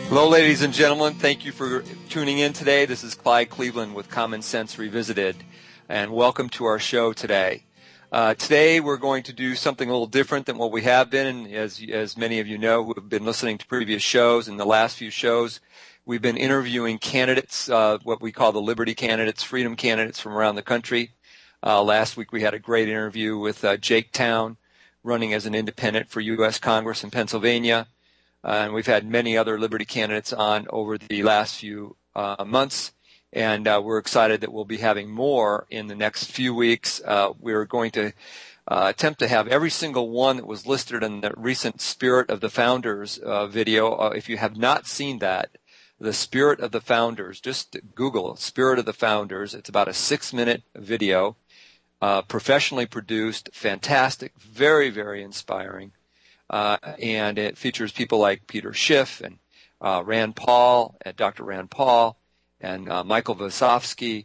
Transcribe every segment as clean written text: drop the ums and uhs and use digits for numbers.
Hello, ladies and gentlemen. Thank you for tuning in today. This is Clyde Cleveland with Common Sense Revisited, and welcome to our show today. Today we're going to do something a little different than what we have been, and as many of you know who have been listening to previous shows, in the last few shows, we've been interviewing candidates, what we call the Liberty candidates, freedom candidates from around the country. Last week we had a great interview with Jake Town, running as an independent for U.S. Congress in Pennsylvania. And we've had many other Liberty candidates on over the last few months, and we're excited that we'll be having more in the next few weeks. We're going to attempt to have every single one that was listed in the recent Spirit of the Founders video. If you have not seen that, the Spirit of the Founders, just Google Spirit of the Founders. It's about a 6-minute video, professionally produced, fantastic, very, very inspiring. And it features people like Peter Schiff and Rand Paul, and Dr. Rand Paul, and Michael Vasofsky,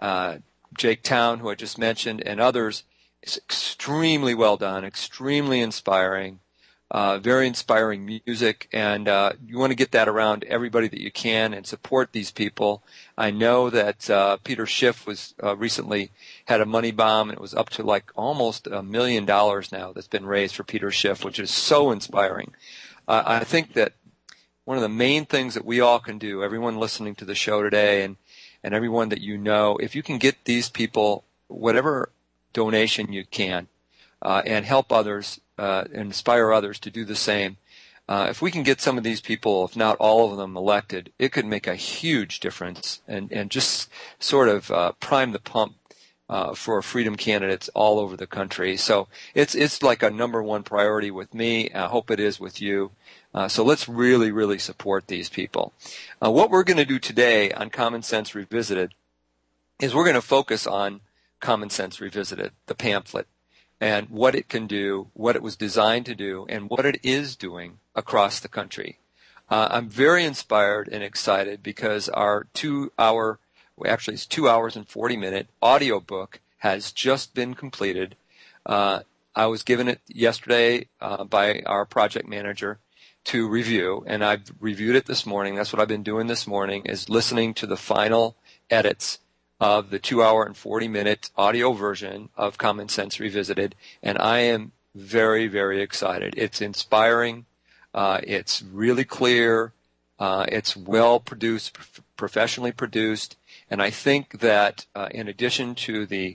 Jake Town, who I just mentioned, and others. It's extremely well done, extremely inspiring, very inspiring music, and you want to get that around everybody that you can and support these people. I know that Peter Schiff was recently had a money bomb, and it was up to like almost $1 million now that's been raised for Peter Schiff, which is so inspiring. I think that one of the main things that we all can do, everyone listening to the show today and everyone that you know, if you can get these people whatever donation you can and help others, inspire others to do the same. If we can get some of these people, if not all of them, elected, it could make a huge difference and just sort of prime the pump for freedom candidates all over the country. So it's like a number one priority with me. I hope it is with you. So let's really, really support these people. What we're going to do today on Common Sense Revisited is we're going to focus on Common Sense Revisited, the pamphlet, and what it can do, what it was designed to do, and what it is doing across the country. I'm very inspired and excited because our 2-hour, actually it's 2 hours and 40-minute audio book has just been completed. I was given it yesterday by our project manager to review, and I've reviewed it this morning. That's what I've been doing this morning, is listening to the final edits of the 2-hour and 40-minute audio version of Common Sense Revisited, and I am very, very excited. It's inspiring. It's really clear. It's well produced, professionally produced, and I think that in addition to the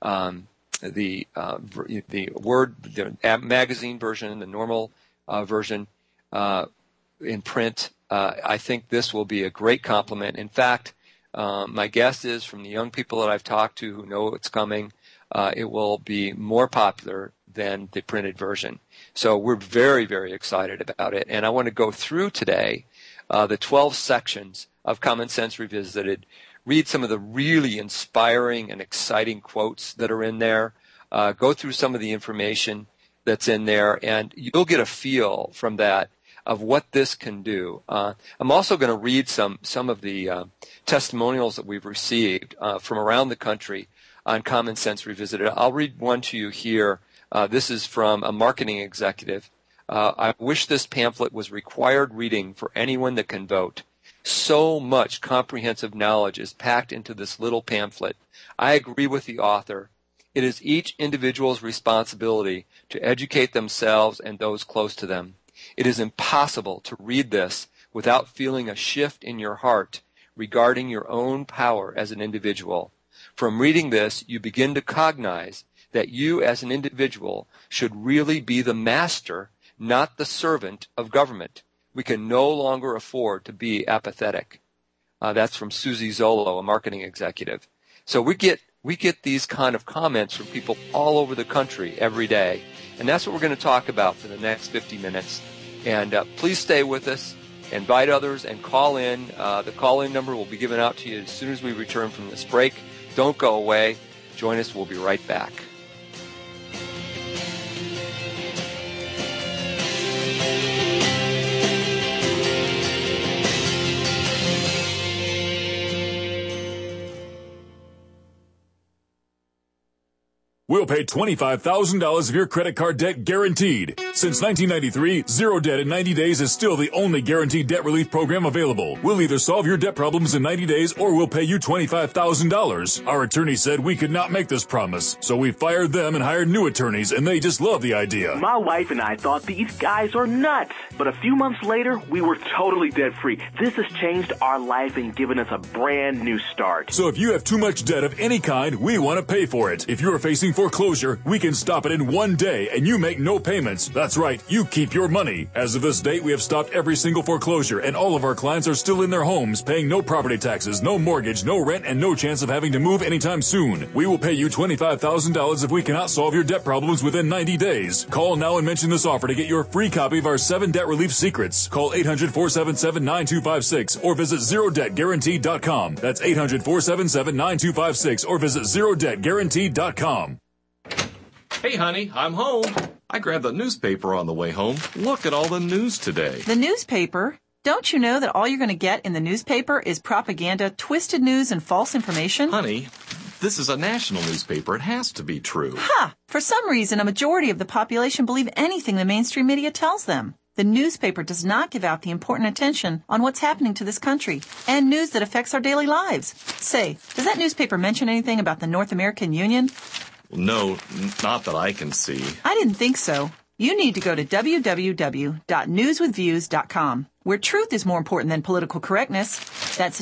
magazine version, the normal version in print, I think this will be a great complement. In fact, my guess is from the young people that I've talked to who know it's coming, it will be more popular than the printed version. So we're very, very excited about it. And I want to go through today the 12 sections of Common Sense Revisited, read some of the really inspiring and exciting quotes that are in there, go through some of the information that's in there, and you'll get a feel from that of what this can do. I'm also going to read some of the testimonials that we've received from around the country on Common Sense Revisited. I'll read one to you here. This is from a marketing executive. I wish this pamphlet was required reading for anyone that can vote. So much comprehensive knowledge is packed into this little pamphlet. I agree with the author. It is each individual's responsibility to educate themselves and those close to them. It is impossible to read this without feeling a shift in your heart regarding your own power as an individual. From reading this, you begin to cognize that you as an individual should really be the master, not the servant of government. We can no longer afford to be apathetic. That's from Susie Zolo, a marketing executive. So we get these kind of comments from people all over the country every day. And that's what we're going to talk about for the next 50 minutes. And please stay with us, invite others, and call in. The call-in number will be given out to you as soon as we return from this break. Don't go away. Join us. We'll be right back. We'll pay $25,000 of your credit card debt guaranteed. Since 1993, Zero Debt in 90 days is still the only guaranteed debt relief program available. We'll either solve your debt problems in 90 days or we'll pay you $25,000. Our attorney said we could not make this promise, so we fired them and hired new attorneys, and they just love the idea. My wife and I thought these guys are nuts, but a few months later, we were totally debt-free. This has changed our life and given us a brand new start. So if you have too much debt of any kind, we want to pay for it. If you are facing foreclosure, we can stop it in one day and you make no payments. That's right, you keep your money. As of this date, we have stopped every single foreclosure and all of our clients are still in their homes, paying no property taxes, no mortgage, no rent, and no chance of having to move anytime soon. We will pay you $25,000 if we cannot solve your debt problems within 90 days. Call now and mention this offer to get your free copy of our 7 Debt Relief Secrets. Call 800-477-9256 or visit ZeroDebtGuaranteed.com. That's 800-477-9256 or visit ZeroDebtGuaranteed.com. Hey, honey, I'm home. I grabbed the newspaper on the way home. Look at all the news today. The newspaper? Don't you know that all you're going to get in the newspaper is propaganda, twisted news, and false information? Honey, this is a national newspaper. It has to be true. Ha! For some reason, a majority of the population believe anything the mainstream media tells them. The newspaper does not give out the important attention on what's happening to this country and news that affects our daily lives. Say, does that newspaper mention anything about the North American Union? No, not that I can see. I didn't think so. You need to go to www.newswithviews.com, where truth is more important than political correctness. That's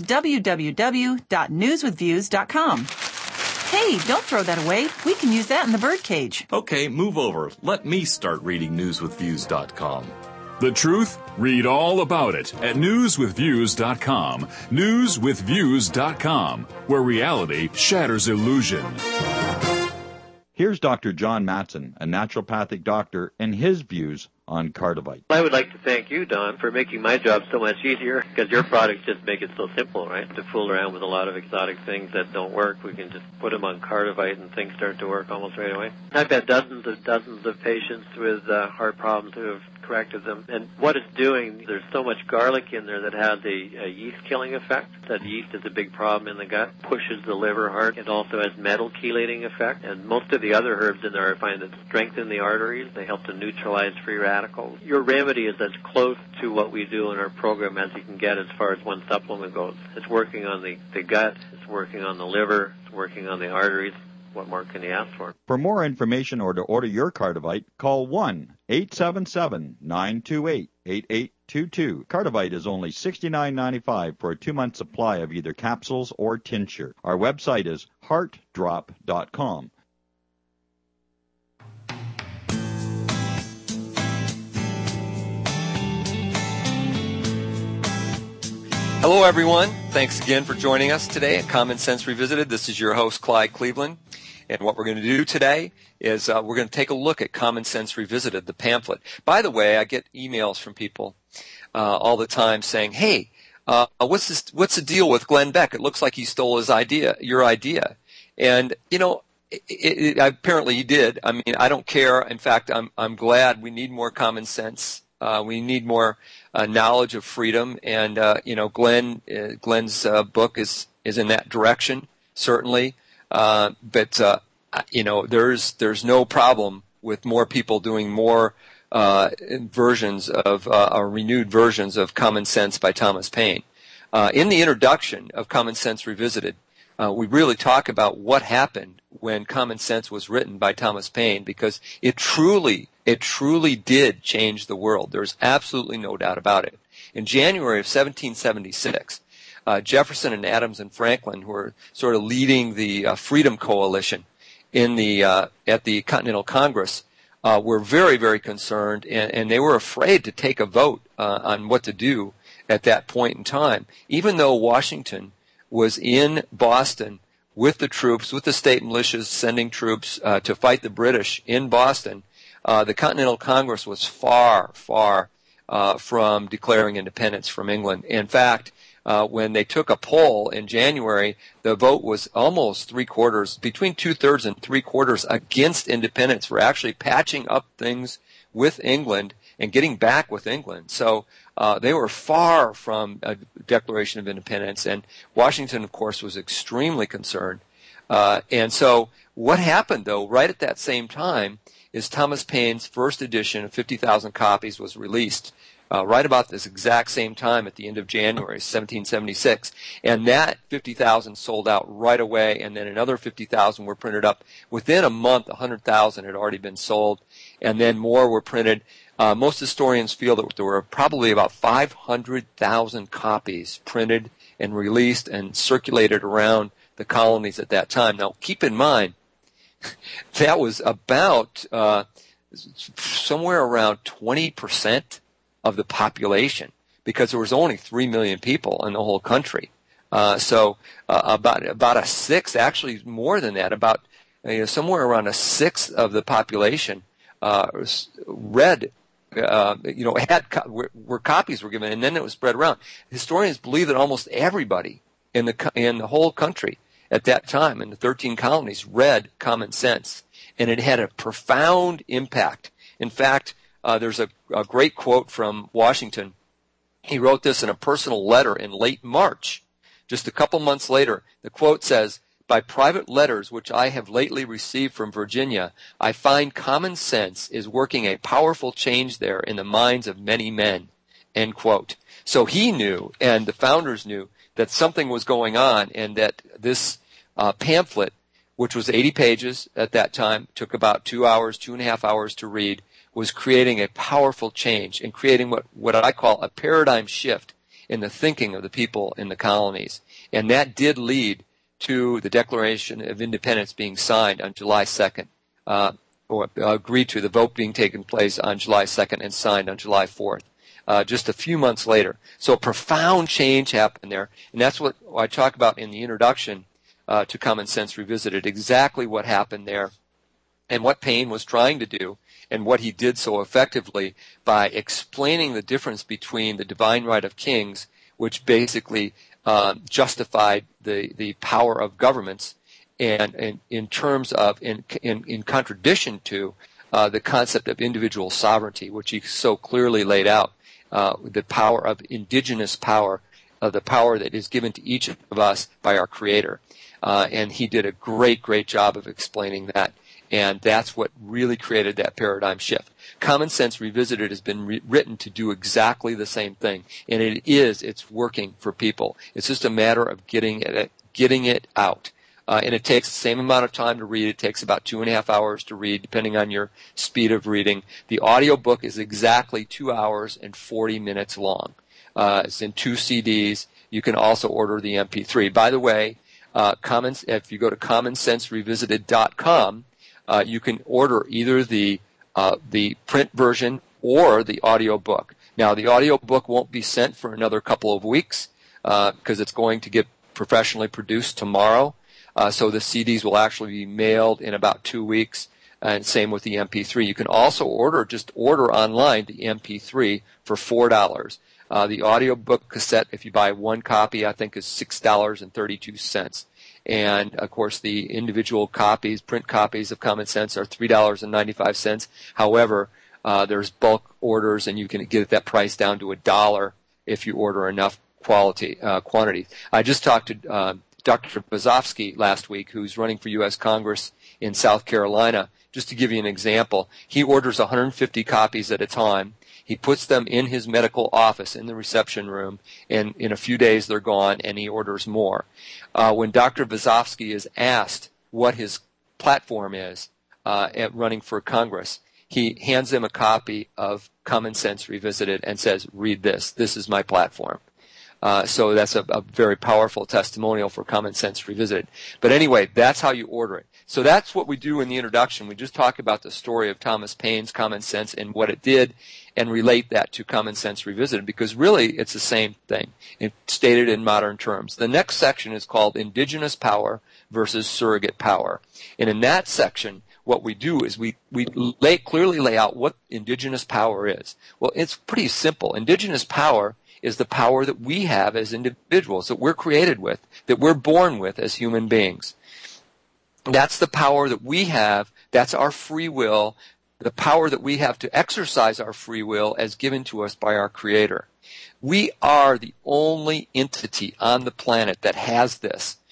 www.newswithviews.com. Hey, don't throw that away. We can use that in the birdcage. Okay, move over. Let me start reading newswithviews.com. The truth? Read all about it at newswithviews.com. Newswithviews.com, where reality shatters illusion. Here's Dr. John Matson, a naturopathic doctor, and his views on Cardivite. I would like to thank you, Don, for making my job so much easier, because your products just make it so simple, right? To fool around with a lot of exotic things that don't work, we can just put them on Cardivite and things start to work almost right away. I've had dozens of patients with heart problems who have corrected them. And what it's doing, there's so much garlic in there that has a yeast-killing effect. That yeast is a big problem in the gut, pushes the liver hard. It also has metal chelating effect. And most of the other herbs in there I find that strengthen the arteries. They help to neutralize free radicals. Your remedy is as close to what we do in our program as you can get as far as one supplement goes. It's working on the gut, it's working on the liver, it's working on the arteries. What more can you ask for? For more information or to order your Cardivite, call 1-877-928-8822. Cardivite is only $69.95 for a 2-month supply of either capsules or tincture. Our website is heartdrop.com. Hello, everyone. Thanks again for joining us today at Common Sense Revisited. This is your host, Clyde Cleveland. And what we're going to do today is we're going to take a look at Common Sense Revisited, the pamphlet. By the way, I get emails from people all the time saying, hey, what's the deal with Glenn Beck? It looks like he stole your idea. And, you know, apparently he did. I mean, I don't care. In fact, I'm glad. We need more common sense. We need more knowledge of freedom, and Glenn's book is in that direction, certainly. But there's no problem with more people doing more versions of renewed versions of Common Sense by Thomas Paine. In the introduction of Common Sense Revisited, we really talk about what happened when Common Sense was written by Thomas Paine, because it truly did change the world. There's absolutely no doubt about it. In January of 1776, Jefferson and Adams and Franklin, who were sort of leading the Freedom Coalition at the Continental Congress, were very, very concerned, and they were afraid to take a vote on what to do at that point in time, even though Washington was in Boston with the troops, with the state militias sending troops to fight the British in Boston. The Continental Congress was far, far from declaring independence from England. In fact, when they took a poll in January, the vote was almost three-quarters, between two-thirds and three-quarters against independence. We're actually patching up things with England and getting back with England. So they were far from a declaration of independence, and Washington, of course, was extremely concerned. And so what happened, though, right at that same time, is Thomas Paine's first edition of 50,000 copies was released right about this exact same time at the end of January 1776. And that 50,000 sold out right away, and then another 50,000 were printed up. Within a month, 100,000 had already been sold, and then more were printed. Most historians feel that there were probably about 500,000 copies printed and released and circulated around the colonies at that time. Now, keep in mind, that was about somewhere around 20% of the population, because there was only 3 million people in the whole country. So about a sixth, actually more than that, about somewhere around a sixth of the population read, where copies were given, and then it was spread around. Historians believe that almost everybody in the whole country at that time, in the 13 colonies, read Common Sense, and it had a profound impact. In fact, there's a great quote from Washington. He wrote this in a personal letter in late March. Just a couple months later, the quote says, "By private letters which I have lately received from Virginia, I find Common Sense is working a powerful change there in the minds of many men." End quote. So he knew, and the founders knew, that something was going on, and that this pamphlet, which was 80 pages at that time, took about 2.5 hours to read, was creating a powerful change and creating what I call a paradigm shift in the thinking of the people in the colonies. And that did lead to the Declaration of Independence being signed on July 2nd, or agreed to, the vote being taken place on July 2nd and signed on July 4th, just a few months later. So a profound change happened there, and that's what I talk about in the introduction to Common Sense Revisited, exactly what happened there and what Paine was trying to do, and what he did so effectively by explaining the difference between the divine right of kings, which basically justified the power of governments, and in terms of, in contradiction to the concept of individual sovereignty, which he so clearly laid out, the power of indigenous power, the power that is given to each of us by our Creator. And he did a great, great job of explaining that. And that's what really created that paradigm shift. Common Sense Revisited has been written to do exactly the same thing. And it's working for people. It's just a matter of getting it out. And it takes the same amount of time to read. It takes about 2.5 hours to read, depending on your speed of reading. The audio book is exactly 2 hours and 40 minutes long. It's in 2 CDs. You can also order the MP3. By the way, if you go to commonsenserevisited.com, you can order either the print version or the audio book. Now, the audio book won't be sent for another couple of weeks because it's going to get professionally produced tomorrow. So the CDs will actually be mailed in about 2 weeks, and same with the MP3. You can also order online the MP3 for $4. The audio book cassette, if you buy one copy, I think is $6.32. And, of course, the individual copies, print copies of Common Sense are $3.95. However, there's bulk orders, and you can get that price down to $1 if you order enough quantity. I just talked to Dr. Bozovsky last week, who's running for U.S. Congress in South Carolina. Just to give you an example, he orders 150 copies at a time. He puts them in his medical office in the reception room, and in a few days they're gone, and he orders more. When Dr. Bozovsky is asked what his platform is at running for Congress, he hands them a copy of Common Sense Revisited and says, "Read this. This is my platform." So that's a very powerful testimonial for Common Sense Revisited. But anyway, that's how you order it. So that's what we do in the introduction. We just talk about the story of Thomas Paine's Common Sense and what it did, and relate that to Common Sense Revisited, because really it's the same thing, stated in modern terms. The next section is called Indigenous Power versus Surrogate Power. And in that section, what we do is we clearly lay out what indigenous power is. Well, it's pretty simple. Indigenous power is the power that we have as individuals, that we're created with, that we're born with as human beings. That's the power that we have. That's our free will, the power that we have to exercise our free will as given to us by our Creator. We are the only entity on the planet that has this.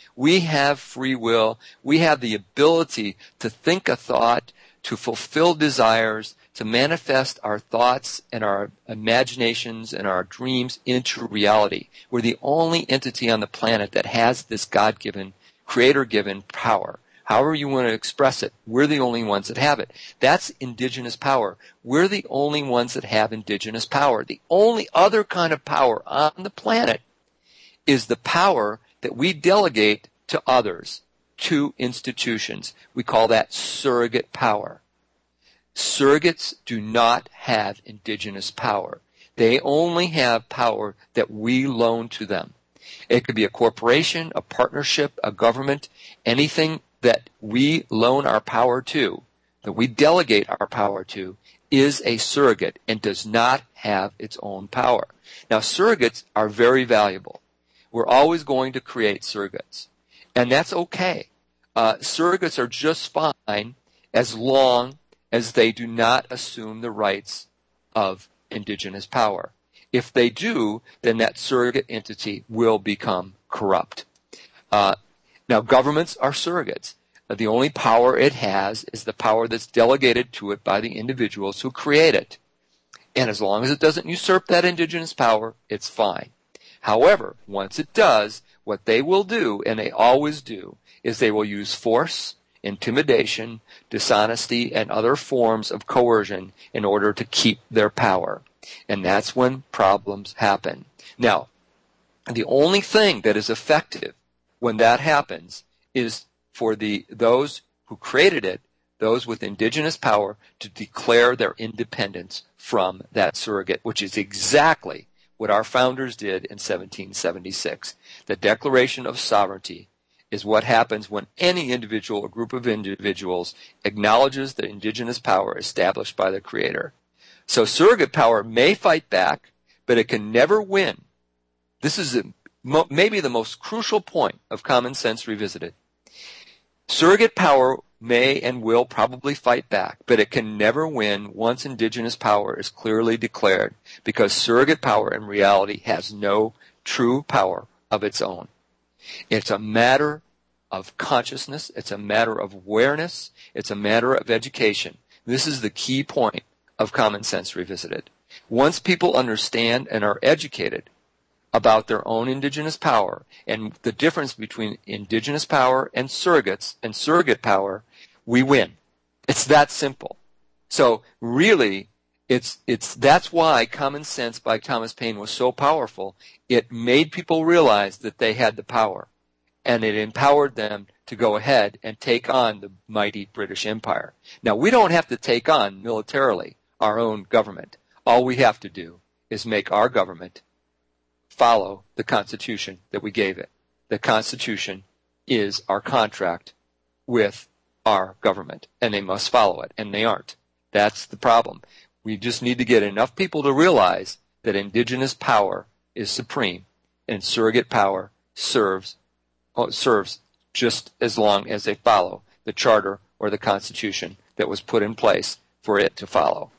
We have free will. We have the ability to think a thought, to fulfill desires, to manifest our thoughts and our imaginations and our dreams into reality. We're the only entity on the planet that has this God-given, creator-given power. However you want to express it, we're the only ones that have it. That's indigenous power. We're the only ones that have indigenous power. The only other kind of power on the planet is the power that we delegate to others, to institutions. We call that surrogate power. Surrogates do not have indigenous power. They only have power that we loan to them. It could be a corporation, a partnership, a government, anything that we loan our power to, that we delegate our power to, is a surrogate and does not have its own power. Now, surrogates are very valuable. We're always going to create surrogates, and that's okay. Surrogates are just fine as long as they do not assume the rights of indigenous power. If they do, then that surrogate entity will become corrupt. Now, governments are surrogates. The only power it has is the power that's delegated to it by the individuals who create it. And as long as it doesn't usurp that indigenous power, it's fine. However, once it does, what they will do, and they always do, is they will use force, intimidation, dishonesty, and other forms of coercion in order to keep their power. And that's when problems happen. Now, the only thing that is effective when that happens is for those who created it, those with indigenous power, to declare their independence from that surrogate, which is exactly what our founders did in 1776. The Declaration of Sovereignty is what happens when any individual or group of individuals acknowledges the indigenous power established by the Creator. So surrogate power may fight back, but it can never win. This is maybe the most crucial point of Common Sense Revisited. Surrogate power may and will probably fight back, but it can never win once indigenous power is clearly declared, because surrogate power in reality has no true power of its own. It's a matter of consciousness. It's a matter of awareness. It's a matter of education. This is the key point of Common Sense Revisited. Once people understand and are educated about their own indigenous power and the difference between indigenous power and surrogates and surrogate power, we win. It's that simple. So really, that's why Common Sense by Thomas Paine was so powerful. It made people realize that they had the power, and it empowered them to go ahead and take on the mighty British Empire. Now, we don't have to take on militarily our own government. All we have to do is make our government follow the Constitution that we gave it. The Constitution is our contract with our government, and they must follow it, and they aren't. That's the problem. We just need to get enough people to realize that indigenous power is supreme, and surrogate power serves just as long as they follow the Charter or the Constitution that was put in place for it to follow.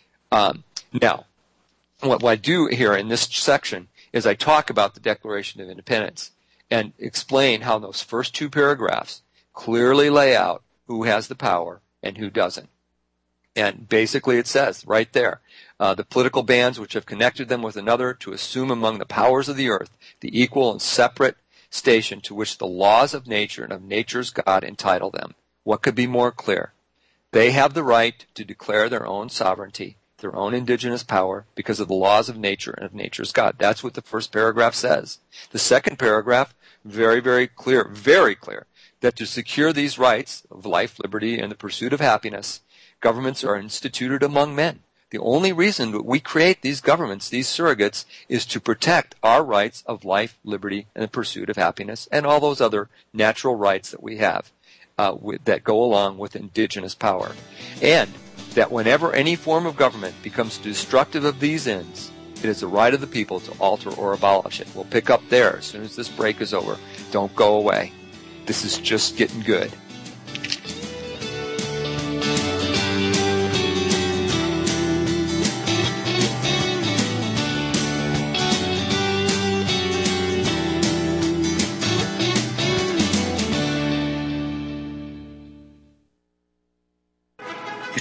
Now, what I do here in this section is I talk about the Declaration of Independence and explain how those first two paragraphs clearly lay out who has the power and who doesn't. And basically it says right there, the political bands which have connected them with another to assume among the powers of the earth the equal and separate station to which the laws of nature and of nature's God entitle them. What could be more clear? They have the right to declare their own sovereignty, their own indigenous power, because of the laws of nature and of nature's God. That's what the first paragraph says. The second paragraph, very, very clear, that to secure these rights of life, liberty, and the pursuit of happiness, governments are instituted among men. The only reason that we create these governments, these surrogates, is to protect our rights of life, liberty, and the pursuit of happiness, and all those other natural rights that we have that go along with indigenous power. And that whenever any form of government becomes destructive of these ends, it is the right of the people to alter or abolish it. We'll pick up there as soon as this break is over. Don't go away. This is just getting good.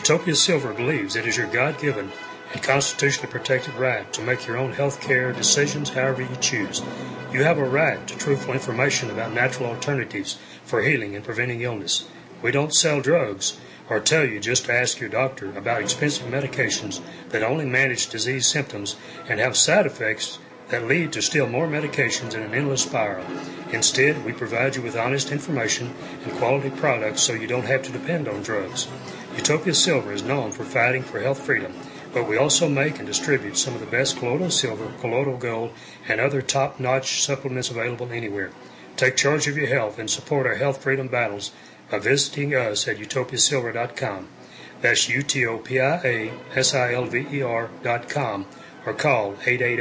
Utopia Silver believes it is your God-given and constitutionally protected right to make your own health care decisions however you choose. You have a right to truthful information about natural alternatives for healing and preventing illness. We don't sell drugs or tell you just to ask your doctor about expensive medications that only manage disease symptoms and have side effects that lead to still more medications in an endless spiral. Instead, we provide you with honest information and quality products so you don't have to depend on drugs. Utopia Silver is known for fighting for health freedom, but we also make and distribute some of the best colloidal silver, colloidal gold, and other top-notch supplements available anywhere. Take charge of your health and support our health freedom battles by visiting us at utopiasilver.com. That's utopiasilver.com, or call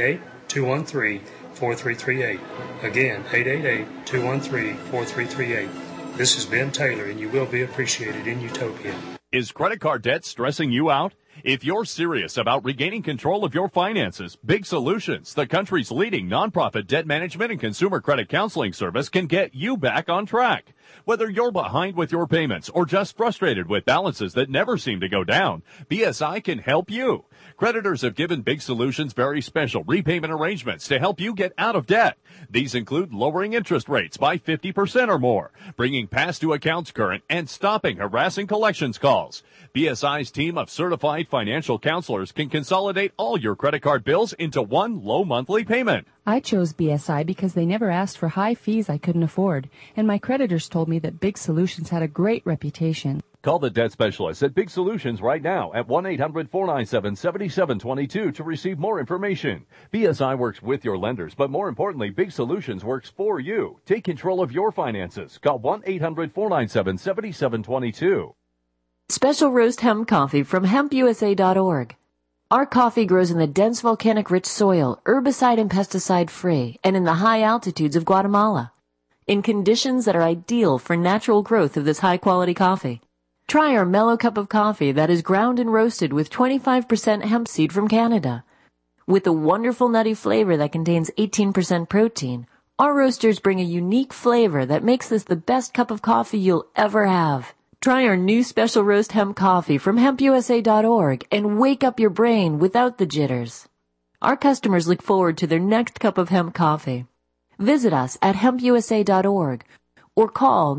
888-213-4338. Again, 888-213-4338. This is Ben Taylor, and you will be appreciated in Utopia. Is credit card debt stressing you out? If you're serious about regaining control of your finances, Big Solutions, the country's leading nonprofit debt management and consumer credit counseling service, can get you back on track. Whether you're behind with your payments or just frustrated with balances that never seem to go down, BSI can help you. Creditors have given Big Solutions very special repayment arrangements to help you get out of debt. These include lowering interest rates by 50% or more, bringing past due accounts current, and stopping harassing collections calls. BSI's team of certified financial counselors can consolidate all your credit card bills into one low monthly payment. I chose BSI because they never asked for high fees I couldn't afford, and my creditors told me that Big Solutions had a great reputation. Call the debt specialist at Big Solutions right now at 1-800-497-7722 to receive more information. BSI works with your lenders, but more importantly, Big Solutions works for you. Take control of your finances. Call 1-800-497-7722. Special roast hemp coffee from hempusa.org. Our coffee grows in the dense volcanic-rich soil, herbicide and pesticide-free, and in the high altitudes of Guatemala, in conditions that are ideal for natural growth of this high-quality coffee. Try our mellow cup of coffee that is ground and roasted with 25% hemp seed from Canada. With a wonderful nutty flavor that contains 18% protein, our roasters bring a unique flavor that makes this the best cup of coffee you'll ever have. Try our new special roast hemp coffee from hempusa.org and wake up your brain without the jitters. Our customers look forward to their next cup of hemp coffee. Visit us at hempusa.org or call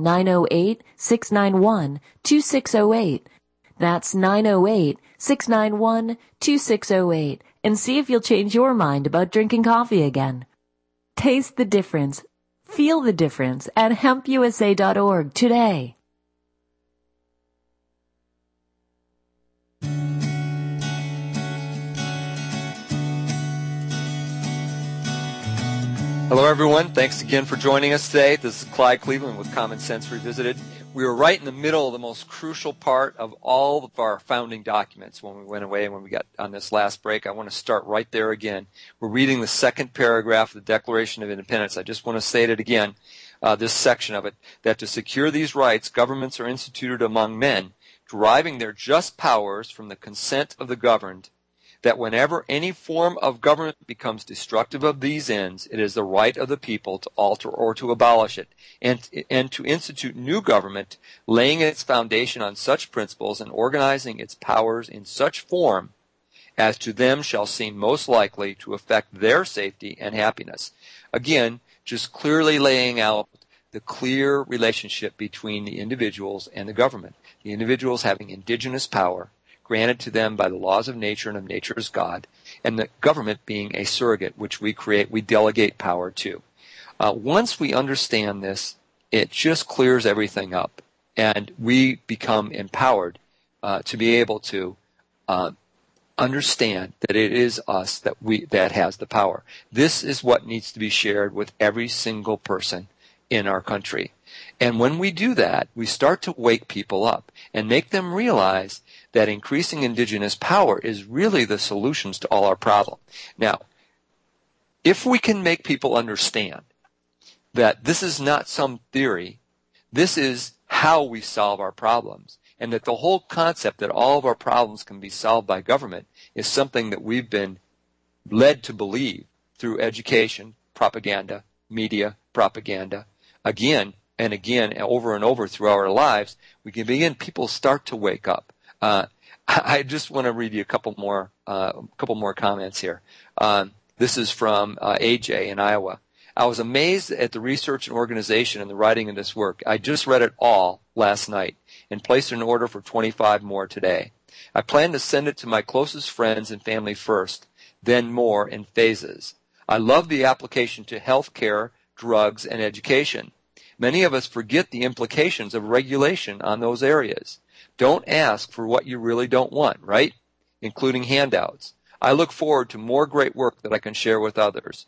908-691-2608. That's 908-691-2608 and see if you'll change your mind about drinking coffee again. Taste the difference. Feel the difference at hempusa.org today. Hello, everyone. Thanks again for joining us today. This is Clyde Cleveland with Common Sense Revisited. We were right in the middle of the most crucial part of all of our founding documents when we went away and when we got on this last break. I want to start right there again. We're reading the second paragraph of the Declaration of Independence. I just want to say it again, this section of it, that to secure these rights, governments are instituted among men, deriving their just powers from the consent of the governed, that whenever any form of government becomes destructive of these ends, it is the right of the people to alter or to abolish it, and to institute new government, laying its foundation on such principles and organizing its powers in such form as to them shall seem most likely to affect their safety and happiness. Again, just clearly laying out the clear relationship between the individuals and the government. The individuals having indigenous power granted to them by the laws of nature and of nature's God, and the government being a surrogate which we delegate power to. Once we understand this, it just clears everything up, and we become empowered to be able to understand that it is us that has the power. This is what needs to be shared with every single person in our country. And when we do that, we start to wake people up and make them realize that increasing indigenous power is really the solutions to all our problems. Now, if we can make people understand that this is not some theory, this is how we solve our problems, and that the whole concept that all of our problems can be solved by government is something that we've been led to believe through education, propaganda, media, propaganda, again and again, over and over through our lives, people start to wake up. I just want to read you a couple more comments here. This is from AJ in Iowa. I was amazed at the research and organization and the writing of this work. I just read it all last night and placed an order for 25 more today. I plan to send it to my closest friends and family first, then more in phases. I love the application to healthcare, drugs, and education. Many of us forget the implications of regulation on those areas. Don't ask for what you really don't want, right? Including handouts. I look forward to more great work that I can share with others.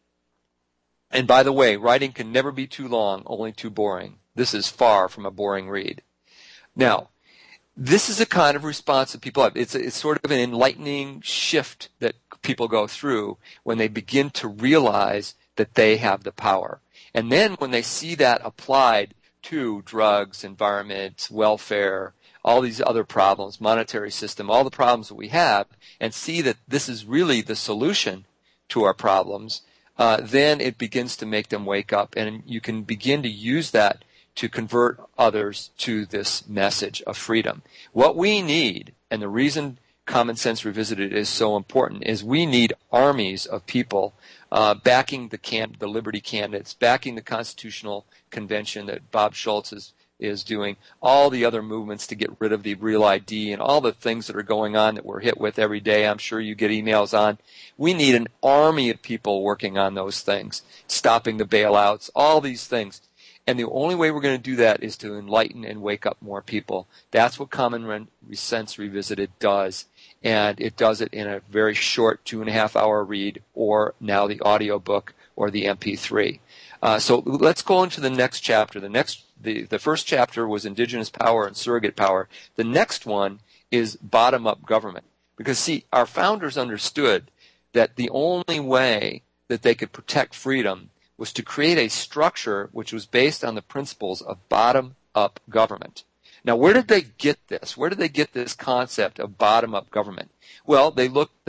And by the way, writing can never be too long, only too boring. This is far from a boring read. Now, this is a kind of response that people have. It's sort of an enlightening shift that people go through when they begin to realize that they have the power. And then when they see that applied to drugs, environment, welfare, all these other problems, monetary system, all the problems that we have, and see that this is really the solution to our problems, then it begins to make them wake up. And you can begin to use that to convert others to this message of freedom. What we need, and the reason Common Sense Revisited is so important, is we need armies of people backing the liberty candidates, backing the Constitutional Convention that Bob Schultz is doing, all the other movements to get rid of the Real ID and all the things that are going on that we're hit with every day. I'm sure you get emails on. We need an army of people working on those things, stopping the bailouts, all these things. And the only way we're going to do that is to enlighten and wake up more people. That's what Common Sense Revisited does. And it does it in a very short 2.5-hour read, or now the audio book or the MP3. So let's go into the next chapter. The first chapter was Indigenous Power and Surrogate Power. The next one is Bottom-Up Government. Because, see, our founders understood that the only way that they could protect freedom was to create a structure which was based on the principles of bottom-up government. Now, where did they get this? Where did they get this concept of bottom-up government? Well, they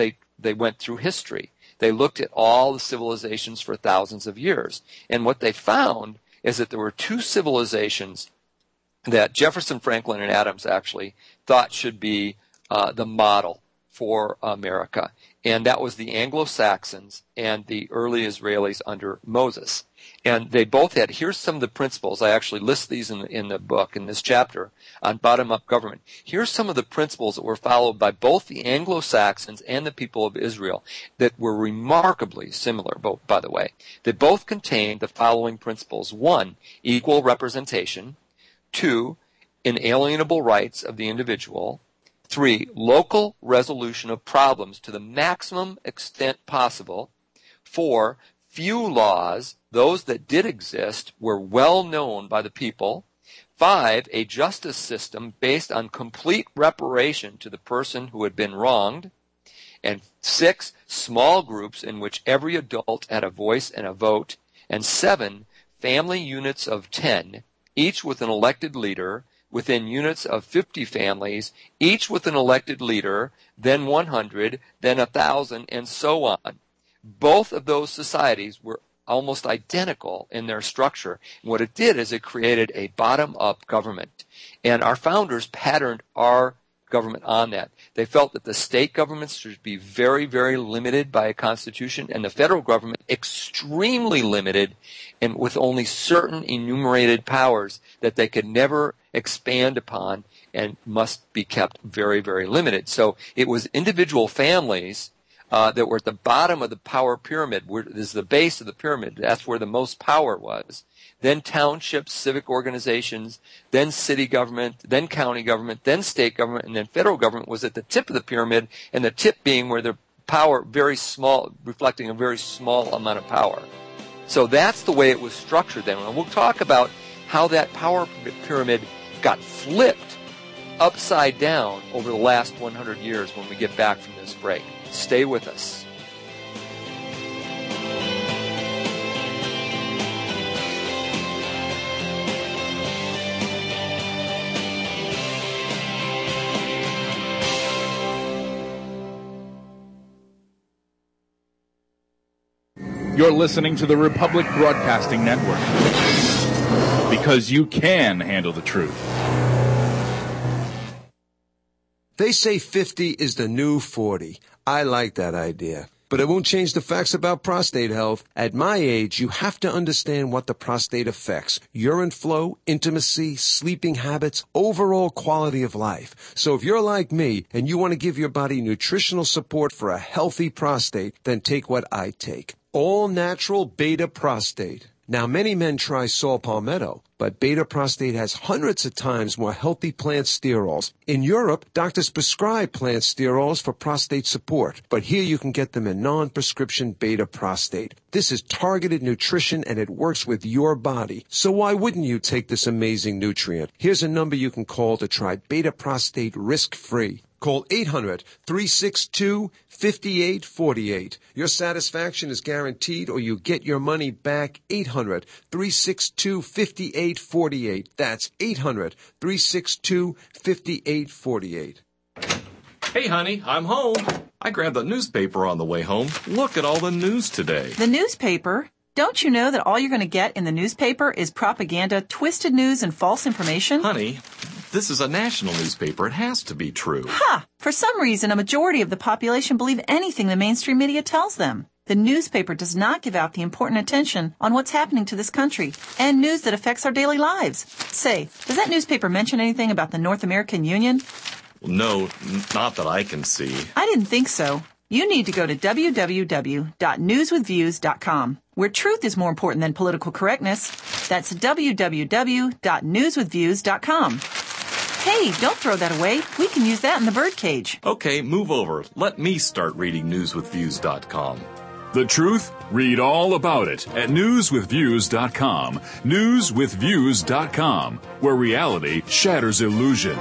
went through history. They looked at all the civilizations for thousands of years. And what they found is that there were two civilizations that Jefferson, Franklin, and Adams actually thought should be the model for America. And that was the Anglo-Saxons and the early Israelis under Moses. And they both had, here's some of the principles. I actually list these in the book, in this chapter, on bottom-up government. Here's some of the principles that were followed by both the Anglo-Saxons and the people of Israel that were remarkably similar, by the way. They both contained the following principles. 1, equal representation. 2, inalienable rights of the individual. 3, local resolution of problems to the maximum extent possible. 4, few laws, those that did exist, were well known by the people. 5, a justice system based on complete reparation to the person who had been wronged. And 6, small groups in which every adult had a voice and a vote. And 7, family units of 10, each with an elected leader, within units of 50 families, each with an elected leader, then 100, then 1,000, and so on. Both of those societies were almost identical in their structure. And what it did is it created a bottom-up government. And our founders patterned our government on that. They felt that the state governments should be very, very limited by a constitution, and the federal government extremely limited and with only certain enumerated powers that they could never expand upon and must be kept very, very limited. So it was individual families that were at the bottom of the power pyramid. This is the base of the pyramid. That's where the most power was. Then townships, civic organizations, then city government, then county government, then state government, and then federal government was at the tip of the pyramid, and the tip being where the power, very small, reflecting a very small amount of power. So that's the way it was structured then. And we'll talk about how that power pyramid got flipped upside down over the last 100 years when we get back from this break. Stay with us. You're listening to the Republic Broadcasting Network, because you can handle the truth. They say 50 is the new 40. I like that idea. But it won't change the facts about prostate health. At my age, you have to understand what the prostate affects. Urine flow, intimacy, sleeping habits, overall quality of life. So if you're like me and you want to give your body nutritional support for a healthy prostate, then take what I take. All natural beta prostate. Now, many men try saw palmetto, but beta prostate has hundreds of times more healthy plant sterols. In Europe, doctors prescribe plant sterols for prostate support, but here you can get them in non-prescription beta prostate. This is targeted nutrition and it works with your body. So why wouldn't you take this amazing nutrient? Here's a number you can call to try beta prostate risk-free. Call 800-362-5848. Your satisfaction is guaranteed or you get your money back. 800-362-5848. That's 800-362-5848. Hey, honey, I'm home. I grabbed the newspaper on the way home. Look at all the news today. The newspaper? Don't you know that all you're going to get in the newspaper is propaganda, twisted news, and false information? Honey, this is a national newspaper. It has to be true. Ha! For some reason, a majority of the population believe anything the mainstream media tells them. The newspaper does not give out the important attention on what's happening to this country and news that affects our daily lives. Say, does that newspaper mention anything about the North American Union? No, not that I can see. I didn't think so. You need to go to www.newswithviews.com, where truth is more important than political correctness. That's www.newswithviews.com. Hey, don't throw that away. We can use that in the birdcage. Okay, move over. Let me start reading newswithviews.com. The truth? Read all about it at newswithviews.com. Newswithviews.com, where reality shatters illusion.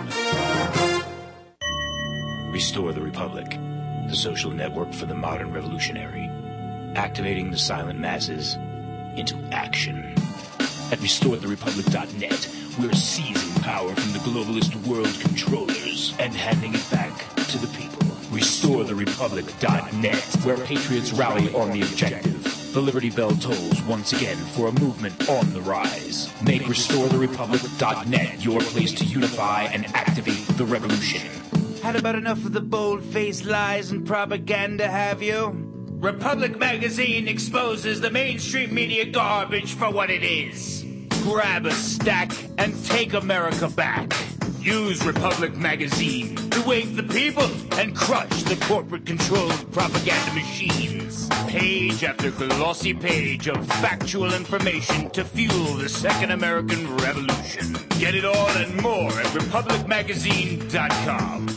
Restore the Republic, the social network for the modern revolutionary, activating the silent masses into action. At restoretherepublic.net, we're seizing power from the globalist world controllers and handing it back to the people. Restoretherepublic.net, where patriots rally on the objective. The Liberty Bell tolls once again for a movement on the rise. Make restoretherepublic.net your place to unify and activate the revolution. Had about enough of the bold-faced lies and propaganda, have you? Republic Magazine exposes the mainstream media garbage for what it is. Grab a stack and take America back. Use Republic Magazine to wake the people and crush the corporate-controlled propaganda machines. Page after glossy page of factual information to fuel the Second American Revolution. Get it all and more at republicmagazine.com.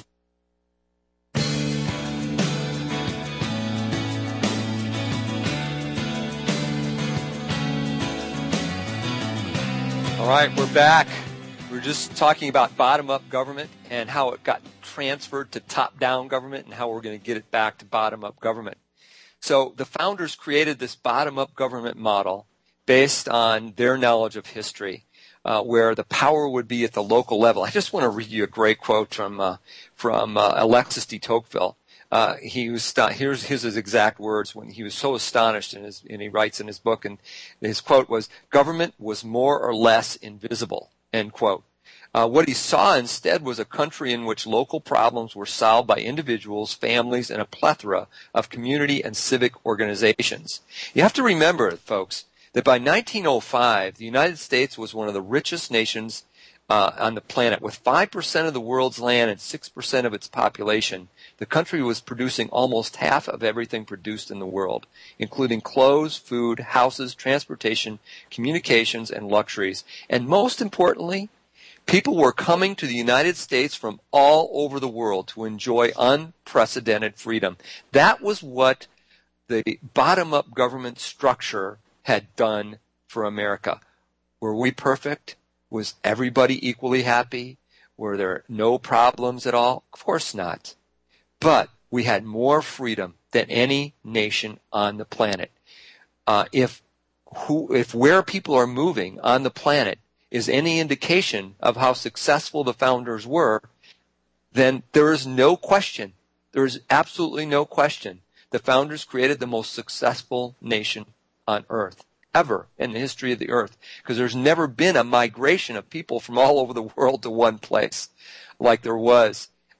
All right, we're back. We're just talking about bottom-up government and how it got transferred to top-down government and how we're going to get it back to bottom-up government. So the founders created this bottom-up government model based on their knowledge of history, where the power would be at the local level. I just want to read you a great quote from Alexis de Tocqueville. Here's his exact words when he was so astonished, and he writes in his book, and his quote was, "Government was more or less invisible," end quote. What he saw instead was a country in which local problems were solved by individuals, families, and a plethora of community and civic organizations. You have to remember, folks, that by 1905, the United States was one of the richest nations on the planet. With 5% of the world's land and 6% of its population, the country was producing almost half of everything produced in the world, including clothes, food, houses, transportation, communications, and luxuries. And most importantly, people were coming to the United States from all over the world to enjoy unprecedented freedom. That was what the bottom-up government structure had done for America. Were we perfect? Was everybody equally happy? Were there no problems at all? Of course not. But we had more freedom than any nation on the planet. If where people are moving on the planet is any indication of how successful the founders were, then there is no question. There is absolutely no question. The founders created the most successful nation on earth ever in the history of the earth, because there's never been a migration of people from all over the world to one place like there was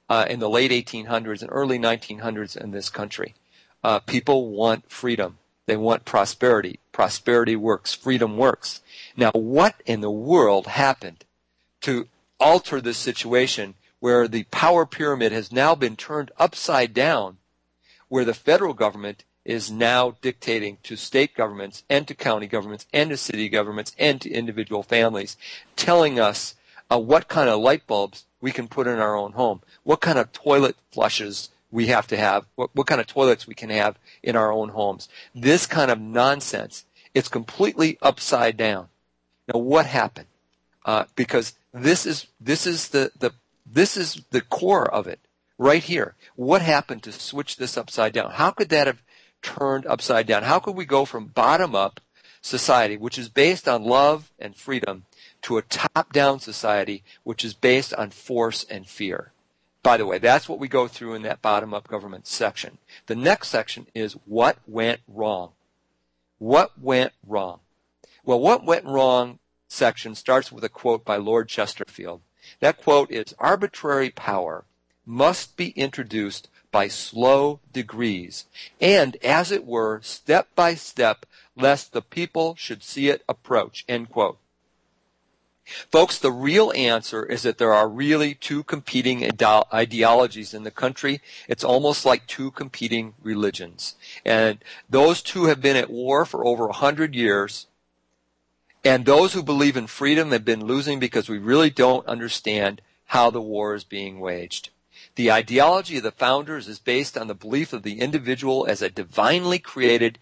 in the late 1800s and early 1900s in this country. People want freedom. They want prosperity. Prosperity works. Freedom works. Now, what in the world happened to alter this situation where the power pyramid has now been turned upside down, where the federal government is now dictating to state governments and to county governments and to city governments and to individual families, telling us what kind of light bulbs we can put in our own home, what kind of toilet flushes we have to have, what kind of toilets we can have in our own homes. This kind of nonsense, it's completely upside down. Now, what happened? Because this is the core of it right here. What happened to switch this upside down? How could that have turned upside down? How could we go from bottom-up society, which is based on love and freedom, to a top-down society, which is based on force and fear? By the way, that's what we go through in that bottom-up government section. The next section is what went wrong. What went wrong? Well, what went wrong section starts with a quote by Lord Chesterfield. That quote is, "Arbitrary power must be introduced by slow degrees, and, as it were, step by step, lest the people should see it approach." End quote. Folks, the real answer is that there are really two competing ideologies in the country. It's almost like two competing religions. And those two have been at war for over 100 years. And those who believe in freedom have been losing because we really don't understand how the war is being waged. The ideology of the founders is based on the belief of the individual as a divinely created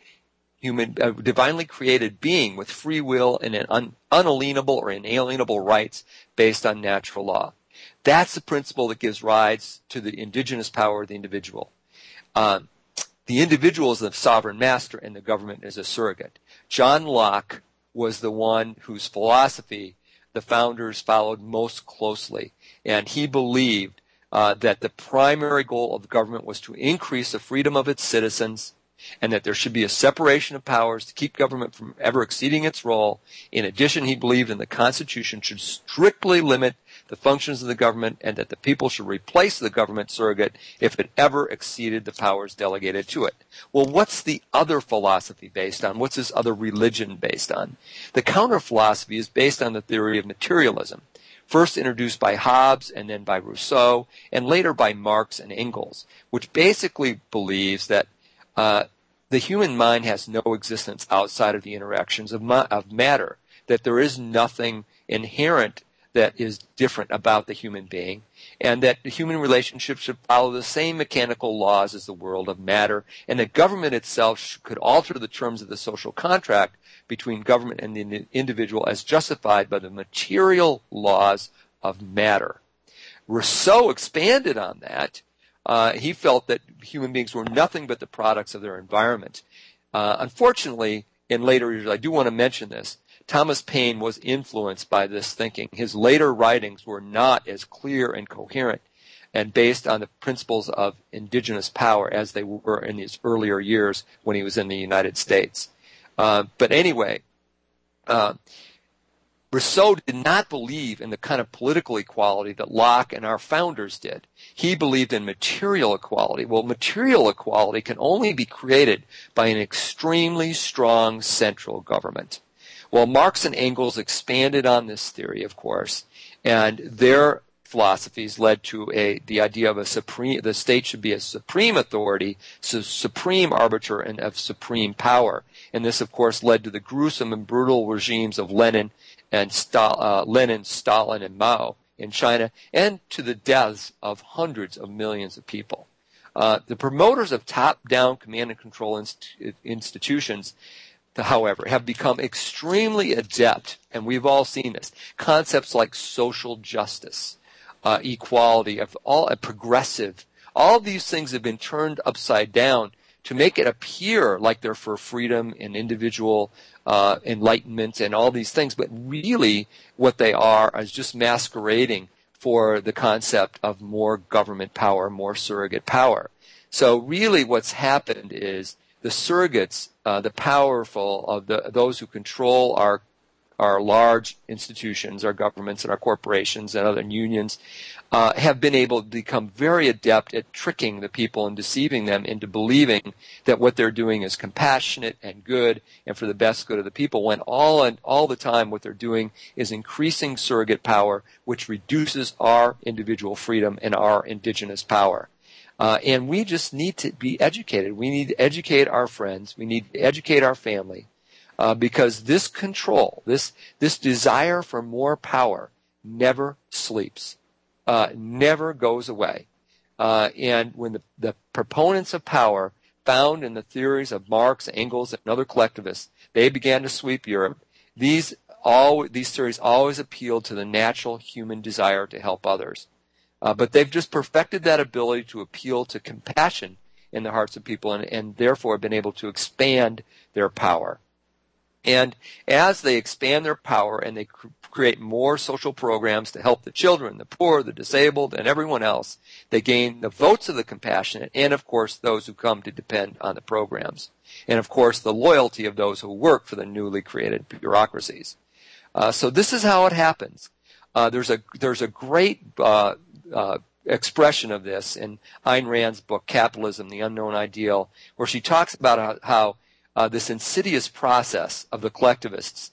being with free will and an unalienable or inalienable rights based on natural law. That's the principle that gives rise to the indigenous power of the individual. The individual is the sovereign master and the government is a surrogate. John Locke was the one whose philosophy the founders followed most closely, and he believed that the primary goal of the government was to increase the freedom of its citizens, and that there should be a separation of powers to keep government from ever exceeding its role. In addition, he believed in the Constitution should strictly limit the functions of the government and that the people should replace the government surrogate if it ever exceeded the powers delegated to it. Well, what's the other philosophy based on? What's this other religion based on? The counter philosophy is based on the theory of materialism, first introduced by Hobbes and then by Rousseau and later by Marx and Engels, which basically believes that the human mind has no existence outside of the interactions of matter, that there is nothing inherent that is different about the human being, and that the human relationship should follow the same mechanical laws as the world of matter, and that government itself could alter the terms of the social contract between government and the individual as justified by the material laws of matter. Rousseau expanded on that. He felt that human beings were nothing but the products of their environment. Unfortunately, in later years, I do want to mention this, Thomas Paine was influenced by this thinking. His later writings were not as clear and coherent and based on the principles of indigenous power as they were in his earlier years when he was in the United States. But anyway, Rousseau did not believe in the kind of political equality that Locke and our founders did. He believed in material equality. Well, material equality can only be created by an extremely strong central government. Well, Marx and Engels expanded on this theory, of course, and their philosophies led to the idea of the state should be a supreme authority, so supreme arbiter and of supreme power. And this, of course, led to the gruesome and brutal regimes of Lenin, Stalin, and Mao in China, and to the deaths of hundreds of millions of people. The promoters of top-down command and control institutions, however, have become extremely adept, and we've all seen this, concepts like social justice, equality, progressive. All these things have been turned upside down to make it appear like they're for freedom and individual enlightenment and all these things, but really what they are is just masquerading for the concept of more government power, more surrogate power. So really what's happened is the surrogates, the powerful, those who control our our large institutions, our governments and our corporations and other unions, have been able to become very adept at tricking the people and deceiving them into believing that what they're doing is compassionate and good and for the best good of the people, when all the time what they're doing is increasing surrogate power, which reduces our individual freedom and our indigenous power. And we just need to be educated. We need to educate our friends. We need to educate our family, because this control, this desire for more power never sleeps, never goes away. And when the proponents of power found in the theories of Marx, Engels, and other collectivists, they began to sweep Europe, these theories always appealed to the natural human desire to help others. But they've just perfected that ability to appeal to compassion in the hearts of people, and therefore have been able to expand their power. And as they expand their power and they create more social programs to help the children, the poor, the disabled, and everyone else, they gain the votes of the compassionate and, of course, those who come to depend on the programs. And, of course, the loyalty of those who work for the newly created bureaucracies. So this is how it happens. There's a great expression of this in Ayn Rand's book, Capitalism, the Unknown Ideal, where she talks about how this insidious process of the collectivists,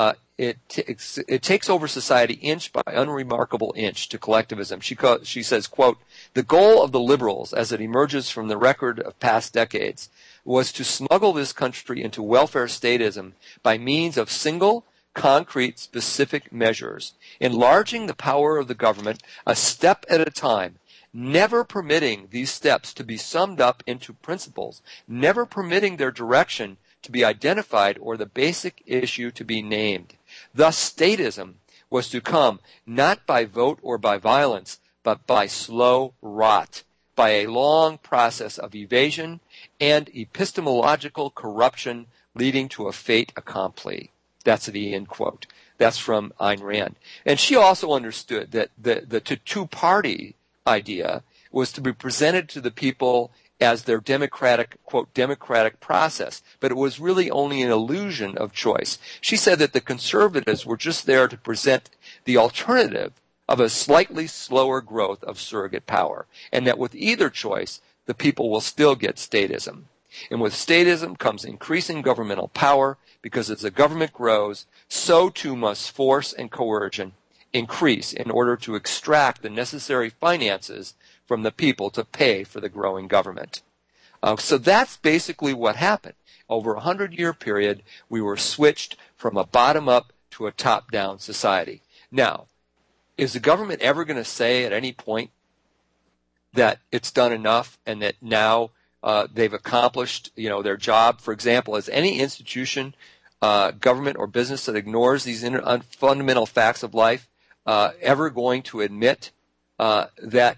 it takes over society inch by unremarkable inch to collectivism. She says, quote, "The goal of the liberals, as it emerges from the record of past decades, was to smuggle this country into welfare statism by means of single, concrete, specific measures, enlarging the power of the government a step at a time, never permitting these steps to be summed up into principles, never permitting their direction to be identified or the basic issue to be named. Thus, statism was to come not by vote or by violence, but by slow rot, by a long process of evasion and epistemological corruption leading to a fait accompli." That's the end quote. That's from Ayn Rand. And she also understood that the two-party idea was to be presented to the people as their democratic, quote, democratic process, but it was really only an illusion of choice. She said that the conservatives were just there to present the alternative of a slightly slower growth of surrogate power, and that with either choice, the people will still get statism. And with statism comes increasing governmental power, because as the government grows, so too must force and coercion increase in order to extract the necessary finances from the people to pay for the growing government. So that's basically what happened. Over a 100-year period, we were switched from a bottom-up to a top-down society. Now, is the government ever going to say at any point that it's done enough and that now they've accomplished, their job? For example, is any institution, government or business that ignores these fundamental facts of life ever going to admit that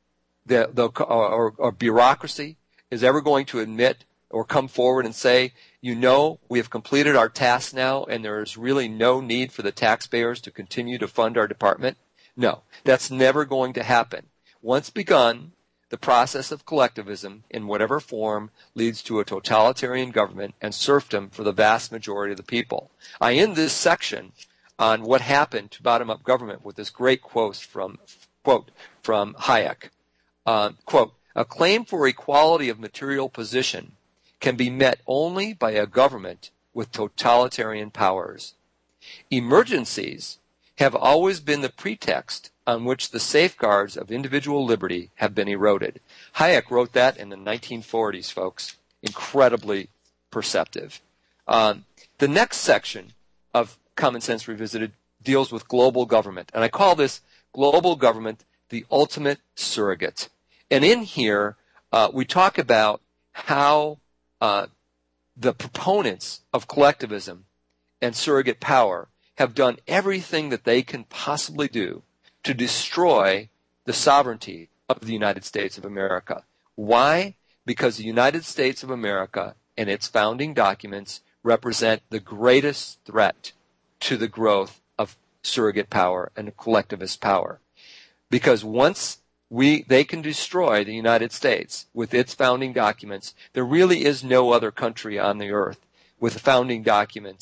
or bureaucracy is ever going to admit or come forward and say, we have completed our task now and there is really no need for the taxpayers to continue to fund our department? No, that's never going to happen. Once begun, the process of collectivism, in whatever form, leads to a totalitarian government and serfdom for the vast majority of the people. I end this section on what happened to bottom-up government with this great quote from Hayek. Quote, "A claim for equality of material position can be met only by a government with totalitarian powers. Emergencies have always been the pretext on which the safeguards of individual liberty have been eroded." Hayek wrote that in the 1940s, folks. Incredibly perceptive. The next section of Common Sense Revisited deals with global government, and I call this global government the ultimate surrogate. And in here, we talk about how the proponents of collectivism and surrogate power have done everything that they can possibly do to destroy the sovereignty of the United States of America. Why? Because the United States of America and its founding documents represent the greatest threat to the growth of surrogate power and collectivist power. Because once they can destroy the United States with its founding documents, there really is no other country on the earth with founding documents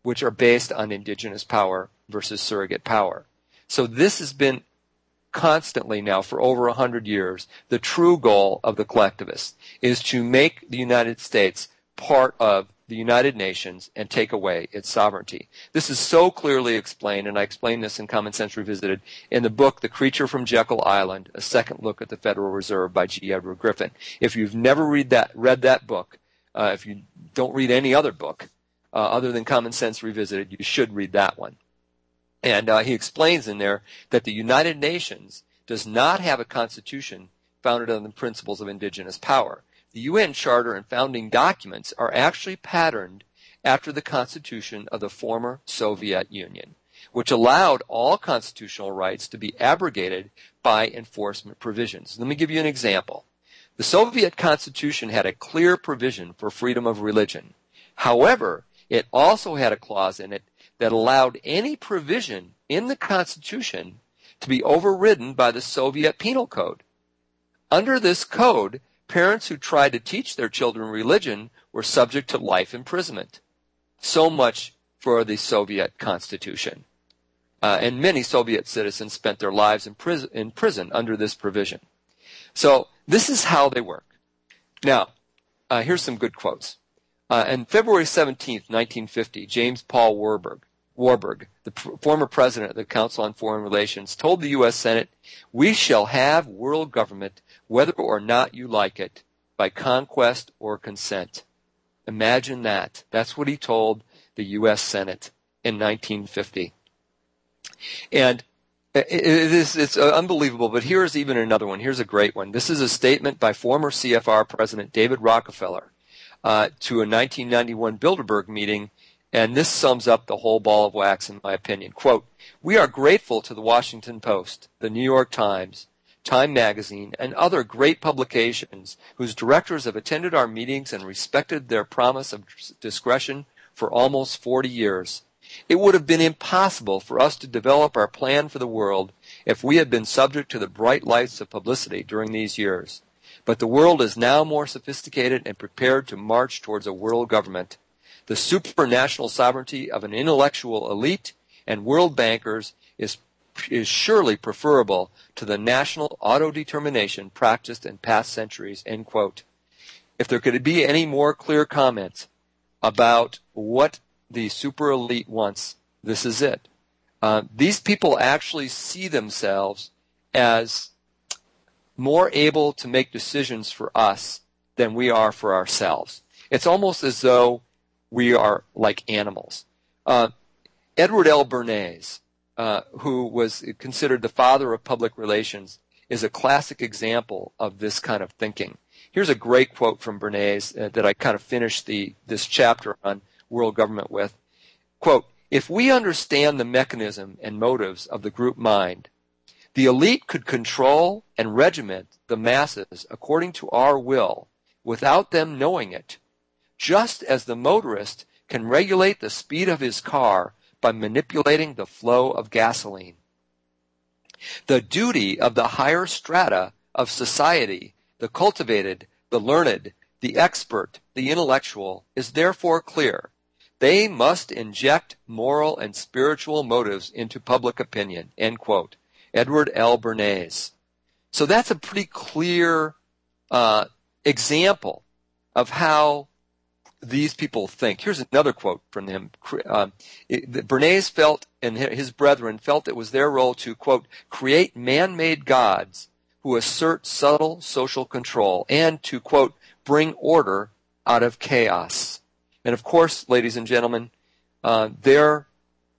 which are based on indigenous power versus surrogate power. So this has been constantly now for over 100 years, the true goal of the collectivists is to make the United States part of the United Nations and take away its sovereignty. This is so clearly explained, and I explain this in Common Sense Revisited, in the book The Creature from Jekyll Island, A Second Look at the Federal Reserve by G. Edward Griffin. If you've never read that book, if you don't read any other book other than Common Sense Revisited, you should read that one. And he explains in there that the United Nations does not have a constitution founded on the principles of indigenous power. The UN Charter and founding documents are actually patterned after the Constitution of the former Soviet Union, which allowed all constitutional rights to be abrogated by enforcement provisions. Let me give you an example. The Soviet Constitution had a clear provision for freedom of religion. However, it also had a clause in it that allowed any provision in the Constitution to be overridden by the Soviet Penal Code. Under this code, parents who tried to teach their children religion were subject to life imprisonment. So much for the Soviet Constitution. And many Soviet citizens spent their lives in prison under this provision. So this is how they work. Now, here's some good quotes. On February 17th, 1950, James Paul Warburg, the former president of the Council on Foreign Relations, told the U.S. Senate, "We shall have world government whether or not you like it, by conquest or consent." Imagine that. That's what he told the U.S. Senate in 1950. And it's unbelievable, but here's even another one. Here's a great one. This is a statement by former CFR President David Rockefeller to a 1991 Bilderberg meeting, and this sums up the whole ball of wax in my opinion. Quote, "We are grateful to the Washington Post, the New York Times, Time Magazine, and other great publications whose directors have attended our meetings and respected their promise of discretion for almost 40 years. It would have been impossible for us to develop our plan for the world if we had been subject to the bright lights of publicity during these years. But the world is now more sophisticated and prepared to march towards a world government. The supranational sovereignty of an intellectual elite and world bankers is surely preferable to the national autodetermination practiced in past centuries," end quote. If there could be any more clear comments about what the super elite wants, this is it. These people actually see themselves as more able to make decisions for us than we are for ourselves. It's almost as though we are like animals. Edward L. Bernays, who was considered the father of public relations, is a classic example of this kind of thinking. Here's a great quote from Bernays that I kind of finished this chapter on world government with. Quote, "If we understand the mechanism and motives of the group mind, the elite could control and regiment the masses according to our will without them knowing it, just as the motorist can regulate the speed of his car by manipulating the flow of gasoline. The duty of the higher strata of society, the cultivated, the learned, the expert, the intellectual, is therefore clear. They must inject moral and spiritual motives into public opinion," end quote. Edward L. Bernays. So that's a pretty clear example of how these people think. Here's another quote from him. Bernays felt, and his brethren felt, it was their role to, quote, "create man-made gods who assert subtle social control and to, quote, bring order out of chaos." And of course, ladies and gentlemen, their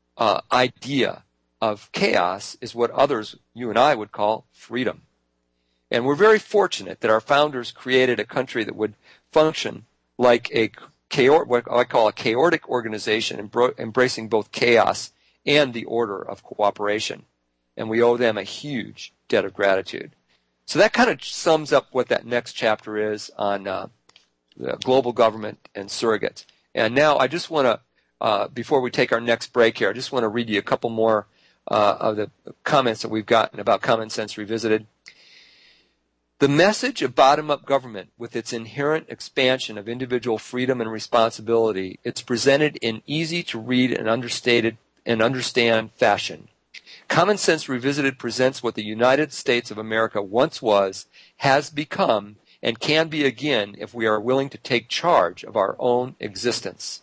idea of chaos is what others, you and I, would call freedom. And we're very fortunate that our founders created a country that would function like what I call a chaotic organization, embracing both chaos and the order of cooperation. And we owe them a huge debt of gratitude. So that kind of sums up what that next chapter is on global government and surrogates. And now I just want to, before we take our next break here, I just want to read you a couple more of the comments that we've gotten about Common Sense Revisited. The message of bottom-up government, with its inherent expansion of individual freedom and responsibility, it's presented in easy-to-read and understand fashion. Common Sense Revisited presents what the United States of America once was, has become, and can be again if we are willing to take charge of our own existence.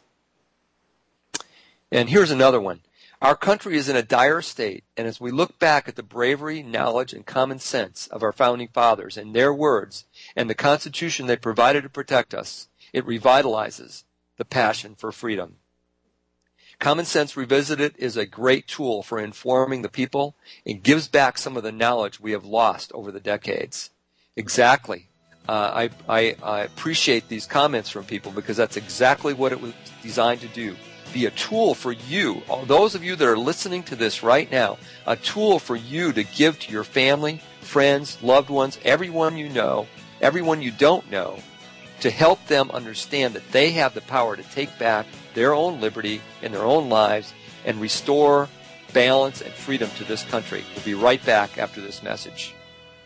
And here's another one. Our country is in a dire state, and as we look back at the bravery, knowledge, and common sense of our founding fathers and their words and the Constitution they provided to protect us, it revitalizes the passion for freedom. Common Sense Revisited is a great tool for informing the people and gives back some of the knowledge we have lost over the decades. Exactly. I appreciate these comments from people because that's exactly what it was designed to do. Be a tool for you, those of you that are listening to this right now, a tool for you to give to your family, friends, loved ones, everyone you know, everyone you don't know, to help them understand that they have the power to take back their own liberty in their own lives and restore balance and freedom to this country. We'll be right back after this message.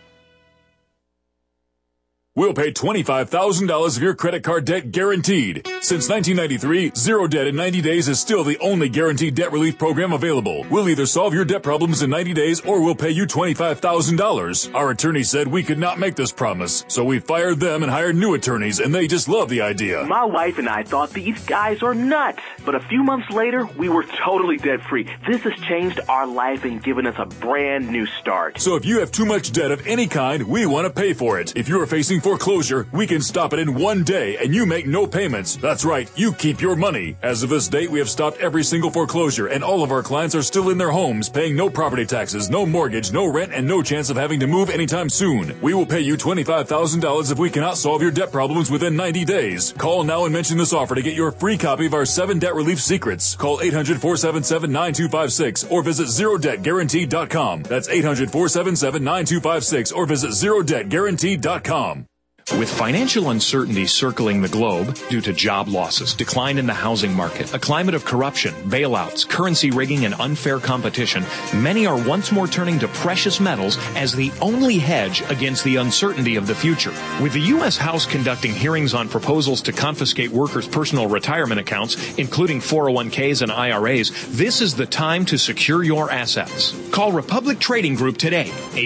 We'll pay $25,000 of your credit card debt guaranteed. Since 1993, Zero Debt in 90 Days is still the only guaranteed debt relief program available. We'll either solve your debt problems in 90 days or we'll pay you $25,000. Our attorney said we could not make this promise, so we fired them and hired new attorneys, and they just love the idea. My wife and I thought these guys are nuts, but a few months later, we were totally debt-free. This has changed our life and given us a brand new start. So if you have too much debt of any kind, we want to pay for it. If you are facing foreclosure, we can stop it in one day and you make no payments. That's right, you keep your money. As of this date, we have stopped every single foreclosure and all of our clients are still in their homes paying no property taxes, no mortgage, no rent, and no chance of having to move anytime soon. We will pay you $25,000 if we cannot solve your debt problems within 90 days. Call now and mention this offer to get your free copy of our 7 Debt Relief Secrets. Call 800-477-9256 or visit ZeroDebtGuaranteed.com. That's 800-477-9256 or visit ZeroDebtGuaranteed.com. With financial uncertainty circling the globe due to job losses, decline in the housing market, a climate of corruption, bailouts, currency rigging, and unfair competition, many are once more turning to precious metals as the only hedge against the uncertainty of the future. With the U.S. House conducting hearings on proposals to confiscate workers' personal retirement accounts, including 401ks and IRAs, this is the time to secure your assets. Call Republic Trading Group today,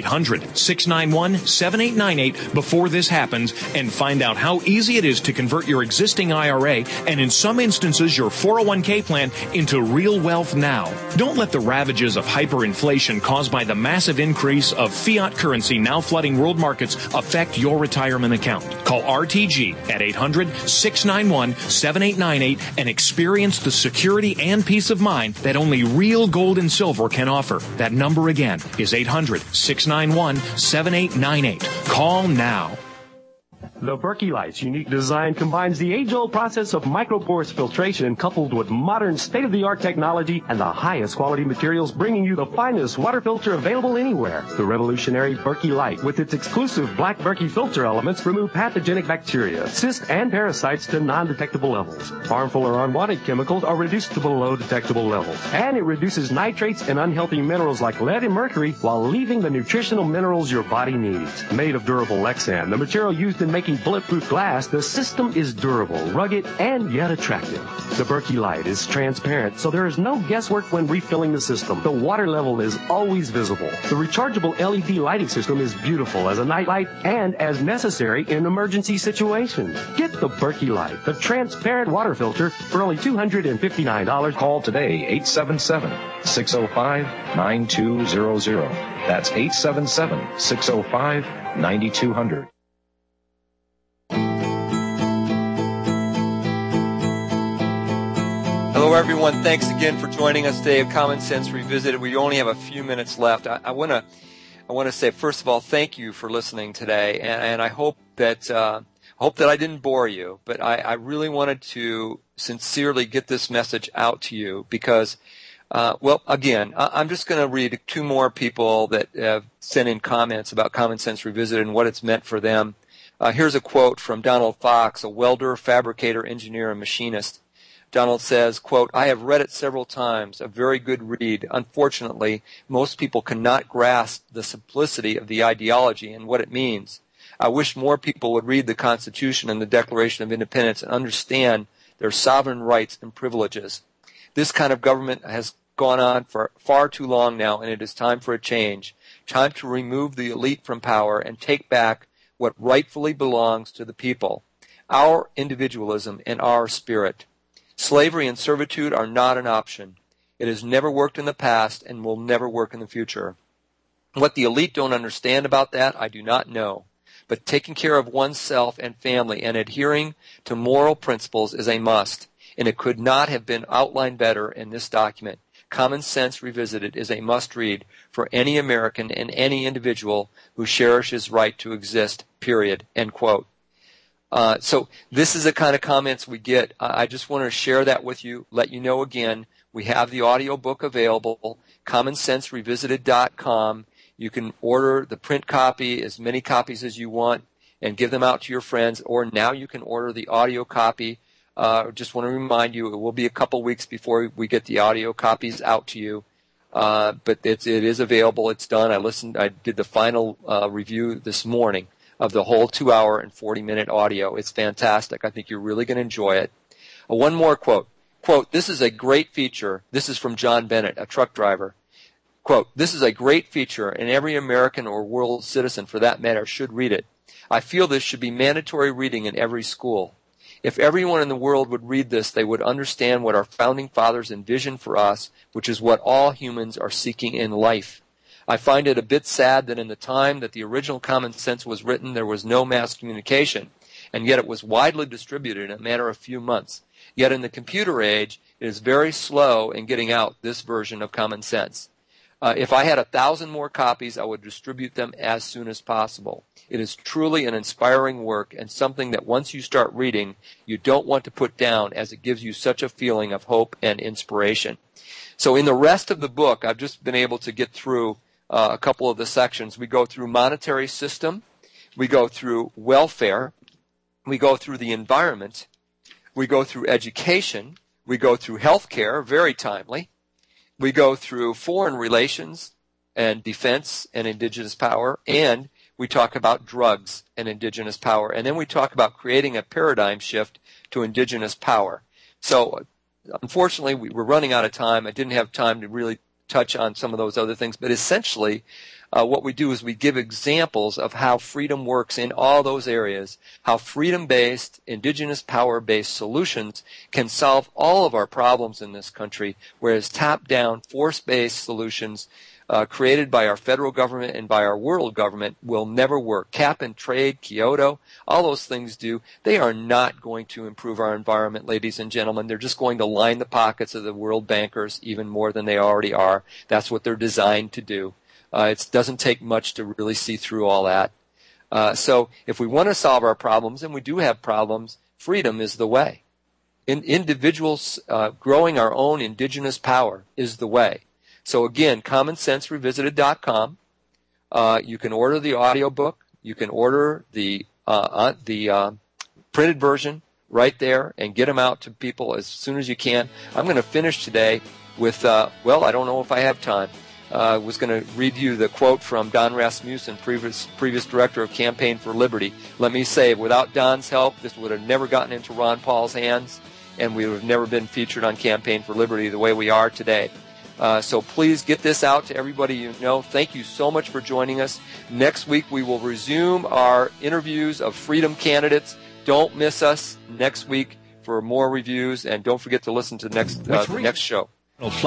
800-691-7898 before this happens, and find out how easy it is to convert your existing IRA and in some instances your 401k plan into real wealth now. Don't let the ravages of hyperinflation caused by the massive increase of fiat currency now flooding world markets affect your retirement account. Call RTG at 800-691-7898 and experience the security and peace of mind that only real gold and silver can offer. That number again is 800-691-7898. Call now. The Berkey Light's unique design combines the age-old process of microporous filtration coupled with modern state-of-the-art technology and the highest quality materials, bringing you the finest water filter available anywhere. The revolutionary Berkey Light, with its exclusive black Berkey filter elements, remove pathogenic bacteria, cysts, and parasites to non-detectable levels. Harmful or unwanted chemicals are reduced to below detectable levels. And it reduces nitrates and unhealthy minerals like lead and mercury while leaving the nutritional minerals your body needs. Made of durable Lexan, the material used in making bulletproof glass, the system is durable, rugged, and yet attractive. The Berkey Light is transparent, so there is no guesswork when refilling the system. The water level is always visible. The rechargeable LED lighting system is beautiful as a night light and as necessary in emergency situations. Get the Berkey Light, the transparent water filter, for only $259. Call today, 877-605-9200. That's 877-605-9200. Hello, everyone. Thanks again for joining us today at Common Sense Revisited. We only have a few minutes left. I want to say, first of all, thank you for listening today, and I hope that I didn't bore you, but I really wanted to sincerely get this message out to you because, again, I'm just going to read 2 more people that have sent in comments about Common Sense Revisited and what it's meant for them. Here's a quote from Donald Fox, a welder, fabricator, engineer, and machinist. Donald says, quote, I have read it several times, a very good read. Unfortunately, most people cannot grasp the simplicity of the ideology and what it means. I wish more people would read the Constitution and the Declaration of Independence and understand their sovereign rights and privileges. This kind of government has gone on for far too long now, and it is time for a change. Time to remove the elite from power and take back what rightfully belongs to the people, our individualism and our spirit. Slavery and servitude are not an option. It has never worked in the past and will never work in the future. What the elite don't understand about that, I do not know. But taking care of oneself and family and adhering to moral principles is a must, and it could not have been outlined better in this document. Common Sense Revisited is a must-read for any American and any individual who cherishes right to exist, period, end quote. So this is the kind of comments we get. I just want to share that with you, let you know again, we have the audio book available, commonsenserevisited.com. You can order the print copy, as many copies as you want, and give them out to your friends, or now you can order the audio copy. Just want to remind you, it will be a couple weeks before we get the audio copies out to you. But it is available. It's done. I did the final review this morning of the whole 2-hour and 40-minute audio. It's fantastic. I think you're really going to enjoy it. One more quote. Quote, this is a great feature. This is from John Bennett, a truck driver. Quote, this is a great feature, and every American or world citizen, for that matter, should read it. I feel this should be mandatory reading in every school. If everyone in the world would read this, they would understand what our founding fathers envisioned for us, which is what all humans are seeking in life. I find it a bit sad that in the time that the original Common Sense was written, there was no mass communication, and yet it was widely distributed in a matter of few months. Yet in the computer age, it is very slow in getting out this version of Common Sense. If I had 1,000 more copies, I would distribute them as soon as possible. It is truly an inspiring work and something that once you start reading, you don't want to put down, as it gives you such a feeling of hope and inspiration. So in the rest of the book, I've just been able to get through a couple of the sections. We go through monetary system, we go through welfare, we go through the environment, we go through education, we go through healthcare, very timely. We go through foreign relations and defense and indigenous power, and we talk about drugs and indigenous power, and then we talk about creating a paradigm shift to indigenous power. So unfortunately, we're running out of time. I didn't have time to really touch on some of those other things, but essentially what we do is we give examples of how freedom works in all those areas, how freedom-based, indigenous power-based solutions can solve all of our problems in this country, whereas top-down, force-based solutions created by our federal government and by our world government will never work. Cap and trade, Kyoto, all those things do. They are not going to improve our environment, ladies and gentlemen. They're just going to line the pockets of the world bankers even more than they already are. That's what they're designed to do. It doesn't take much to really see through all that. So if we want to solve our problems, and we do have problems, freedom is the way. Individuals growing our own indigenous power is the way. So again, commonsenserevisited.com. You can order the audiobook. You can order the printed version right there and get them out to people as soon as you can. I'm going to finish today with, I don't know if I have time. I was going to read you the quote from Don Rasmussen, previous director of Campaign for Liberty. Let me say, without Don's help, this would have never gotten into Ron Paul's hands, and we would have never been featured on Campaign for Liberty the way we are today. So please get this out to everybody you know. Thank you so much for joining us. Next week we will resume our interviews of freedom candidates. Don't miss us next week for more reviews, and don't forget to listen to the next show.